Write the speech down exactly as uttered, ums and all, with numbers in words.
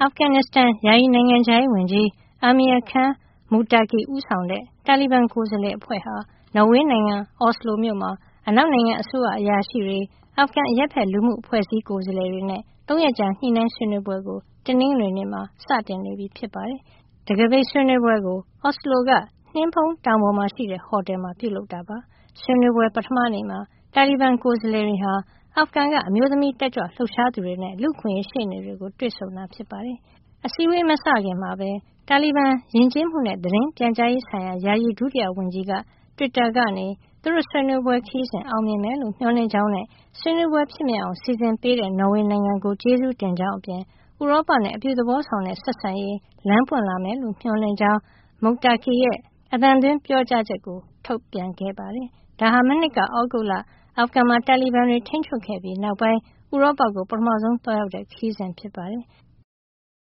အာဖဂန်နစ္စတန်ယာယီနိုင်ငံခြားရေးဝန်ကြီး Amir Khan Muttaqi ဦးဆောင်တဲ့တာလီဘန်ကိုယ်စားလှယ်အဖွဲ့ဟာနော်ဝေနိုင်ငံ အော်စလိုမြို့မှာအနောက်နိုင်ငံအစိုးရအရာရှိတွေအာဖဂန်အရပ်ဖက်လူမှုအဖွဲ့အစည်းကိုယ်စားလှယ်တွေနဲ့သုံးရက်ကြာညှိနှိုင်းဆွေးနွေးပွဲကိုတနင်္ဂနွေနေ့မှာစတင်နေပြီဖြစ်ပါတယ်။တံခါးပိတ်ဆွေးနွေးပွဲကိုအော်စလိုကနှင်းဖုံးတောင်ပေါ်မှာရှိတဲ့ဟိုတယ်မှာပြုလုပ်တာပါ။ဆွေးနွေးပွဲပထမနေ့မှာတာလီဘန်ကိုယ်စားလှယ်တွေဟာအာဖဂန်ကအမျိုးသမီးတက်ကြွလှုပ်ရှားသူတွေနဲ့လူ့အခွင့်အရေးရှေ့နေတွေကိုတွေ့ဆုံတာဖြစ်ပါတယ်။အစည်းအဝေးမစခင်မှာပဲတာလီဘန်ယဉ်ကျေးမှုနဲ့သတင်းပြန်ကြားရေးဆိုင်ရာယာယီဒုတိယဝန်ကြီးကတွစ်တာကနေသူတို့ဆွေးနွေးပွဲခရီးစဉ်အောင်မြင်မယ်လို့မျှော်လင့်ကြောင်းနဲ့ဆွေးနွေးပွဲဖြစ်မြောက်အောင်စီစဉ်ပေးတဲ့နော်ဝေနိုင်ငံကိုကျေးဇူးတင်ကြောင်းအပြင်ဥရောပနဲ့အပြုသဘောဆောင်တဲ့ဆက်ဆံရေးလမ်းပွင့်လာမယ်လို့မျှော်လင့်ကြောင်း Muttaqi ရဲ့အသံသွင်းပြောကြားချက်ကိုထုတ်ပြန်ခဲ့ပါတယ်။ဒါဟာမနှစ်ကသြဂုတ်လအာဖဂန်မှာတာလီဘန်တွေထိန်းချုပ်ခဲ့ပြီးနောက်ပိုင်းဥရောပကိုပထမဆုံးသွားရောက်တဲ့ခရီးစဉ်ဖြစ်ပါတယ်။